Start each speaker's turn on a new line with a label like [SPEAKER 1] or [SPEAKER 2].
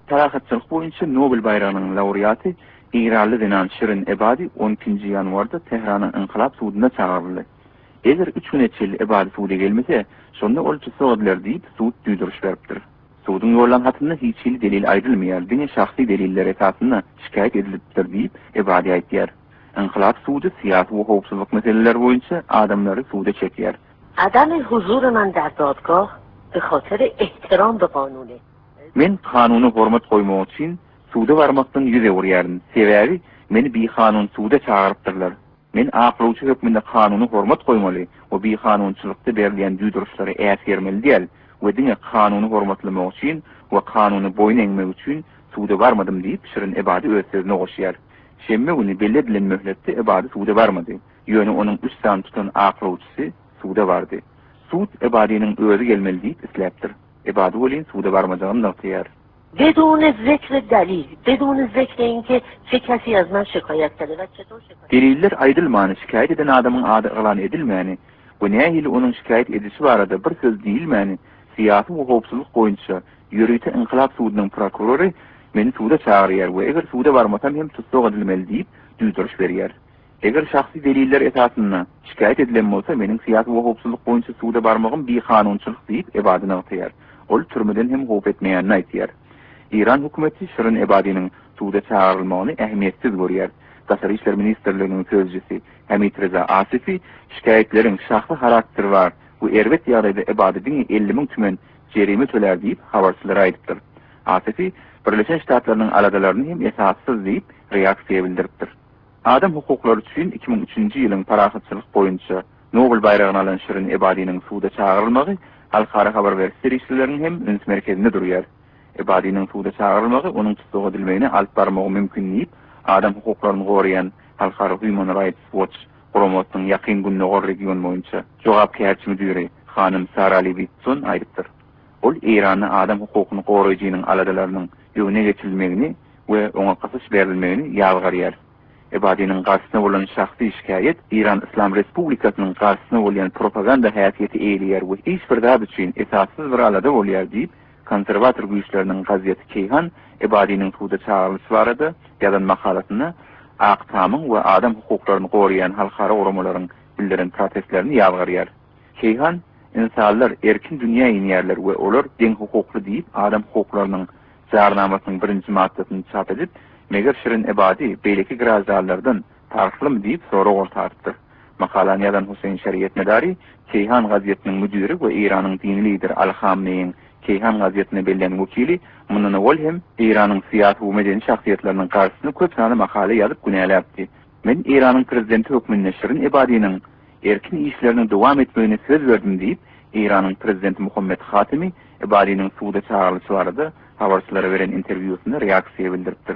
[SPEAKER 1] Tarahatçılık boyunca Nobel bayrağının laureatı İranlı Dinan Şirin Ebadi 12. yanvarda Tehran'ın İnkılap Suuduna çağırıldı. Eğer 3 gün içeli Ebadi Suud'a gelmese, sonunda olçu soğudular deyip Suud düydürüş veriptir. Suud'un yollan hatında hiç delil ayrılmayar, dine şahsi deliller esasında şikayet ediliptir deyip Ebadi aytiyar. İnkılap Suud'u siyasi ve hukukçuluk meseleler boyunca adamları Suud'a çekiyor.
[SPEAKER 2] عدم حضور من در دادگاه به خاطر احترام به قانونه.
[SPEAKER 1] Men kanunu hormat koymak için Suud'a varmaktan yüze vuruyarım. Sebebi meni bir kanun Suud'a çağırıptırlar. Men aqlawçy hökmünde kanunu hormat koymaly we bir kanunçylykda berilen düýdürüşleri äsgermeli diýil. We dine kanunu hormatlamak üçin we kanuny boyun eňmek üçin Suud'a barmadym diýip Şirin Ebadi öz sözüne goşýar. Şemme güni belli edilen möhletde Ebadi Suud'a barmady. Ýöne onuň üstän tutan aqlawçysy Suud'a bardy. Suud Ebadi'nin özü gelmeli diýip isläpdir. Ebadi bolin Suud'a barmajagyny noktaýar.
[SPEAKER 2] بدون ذکر دلیل، بدون ذکر اینکه چه کسی از من شکایت کرده و چطور شکایت.
[SPEAKER 1] Deliller aýdylmany, şikayet eden adamyň ady ýalan edilmäni, bu nähili onuň şikayet edişi barada bir söz diýilmäni, siyasi we hukukçuluk boýunça ýürüýte İnkılap Suudynyň prokurory meni Suud'a çağırýar we eger Suud'a barmasam hem tutsak edilmeli diýip düýdürüş berýär. Eger şahsy deliller esasynda şikayet edilen bolsa meniň siyasi we hukukçuluk boýunça Suud'a barmagym bir kanunçylyk diýip Ebadini aýtýar. Ol türmeden hem hop etmeýänini aýtýar. İran hükümeti Şirin Ebadi'nin Suud'a çağrılmagyny ähmiýetsiz görýär. Daşary işler ministrliginiň sözcüsi Hamid Reza Asifi şikayetlerin şahsy karakteri var. Bu erwet ýagdaýda Ebadi'nin 50.000 tümen jerime töler diýip habarçylara aýdypdyr. Asifi Birleşen Ştatlarynyň aladalaryny hem esassız diýip reaksiýa bildiripdir. Adam hukuklary üçin 2003-nji ýylyň parahatçylyk boýunça Nobel bayragyny alan Şirin Ebadi'nin Suud'a çağrylmagy halkara habar berişleri işleriniň hem üns merkezinde durýar. Ebadi'nin Suud'a çağrylmagy onuň tutsak edilmegini alyp barmagy mümkin diýip adam hukuklaryny gorayan Halkara Human Rights Watch Promosyň ýakyn günleri region boýunça jogapkärçi müdiri Hanym Sara Levitson aýdypdyr. Ol Iranyň adam hukukyny goraýjynyň aladalarynyň ýöne geçirilmegini we oňa gasaş berilmegini ýalgarýar. Ebadi'nin garşysyna bolan şahsy şikayet İran İslam Respublikasynyň garşysyna bolan propaganda häsiýeti eýleýär we hiç bir zat üçin esassyz bir alada bolýar diýip konservator güýçleriniň gaziýeti Keyhan Ebadi'nin Suud'a çağrylýaşy barada ýazan makalatyny Aqtamyň we adam hukuklaryny goraýan halkara uramalaryň bildiren protestlerini ýalgarýar. Keyhan insanlar erkin dünýä ýerler we olar deň hukukly diýip adam hukuklarynyň jarnamasynyň birinji maddesyny çap edip meger Şirin Ebadi beýleki grazallardan tarkylymy diýip soraw ortatdy. Makalany ýazan Husayn Şeriýet Medari Keyhan gaziýetiniň müdiri we Iranyň dini lider Al-Hamneýiň Keyhan gaziýetine bellen wekili mundan ol hem Iranyň syýasy we medeni şahsiýetleriniň garşysyna köp sany makale ýazyp günäläpdi. Men Iranyň prezidenti hökmünde Şirin Ebadi'niň erkin işlerini dowam etmegine söz berdim diýip Iranyň prezidenti Muhammed Hatimi Ebadi'niň Suud'a çağrylýaşy barada habarçylara beren interwýusynda reaksiýa bildiripdir.